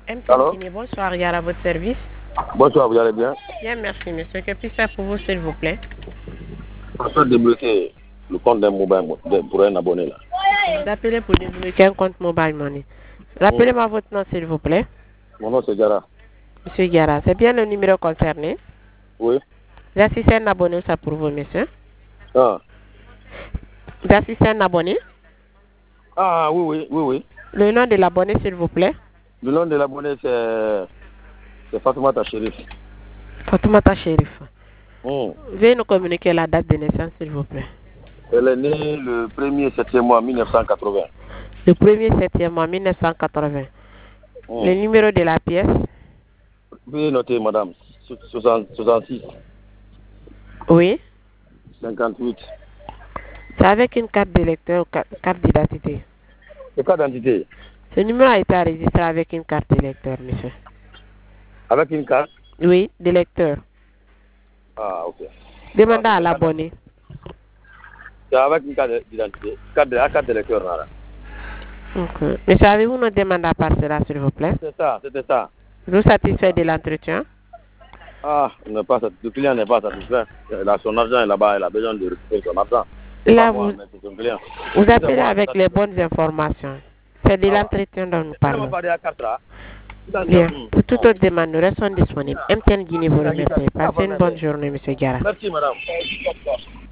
MTN Allô? Guinée, bonsoir, Yara, à votre service. Bonsoir, vous allez bien? Bien, merci, monsieur. Que puis-je faire pour vous, s'il vous plaît? Je souhaite débloquer le compte d'un pour un abonné là. Vous appelez pour débloquer un compte Mobile Money. Rappelez-moi votre nom, s'il vous plaît. Mon nom c'est Gara. Monsieur Yara, c'est bien le numéro concerné. Oui. J'assiste un abonné, ça pour vous, monsieur. Ah, J'assiste un abonné. ah oui. Le nom de l'abonné, s'il vous plaît. Le nom de l'abonné c'est Fatoumata Chérif. Fatoumata Chérif. Hmm. Veuillez nous communiquer la date de naissance, s'il vous plaît. Elle est née le 1er septembre mois 1980. Le 1er septembre 1980. Hmm. Le numéro de la pièce. Veuillez noter, madame. 66, Oui. 58. C'est avec une carte d'électeur ou carte d'identité. C'est carte d'identité. Ce numéro a été enregistré avec une carte d'électeur, monsieur. Avec une carte? Oui, d'électeur. Ah, ok. Demandez à l'abonné. C'est avec une carte d'identité. Carte d'électeur, là. Okay. Monsieur, avez-vous nous demandé à part cela, s'il vous plaît? C'était ça. Vous satisfait de l'entretien? Ah, le client n'est pas satisfait. Son argent est là-bas, il a besoin de récupérer son argent. Là, Vous appelez avec les bonnes informations. C'est de l'entretien dont nous parlons. Bien. Pour toute autre demande, nous restons disponibles. MTN Guinée vous remercie. Passez une bonne journée, monsieur Gara. Merci, madame.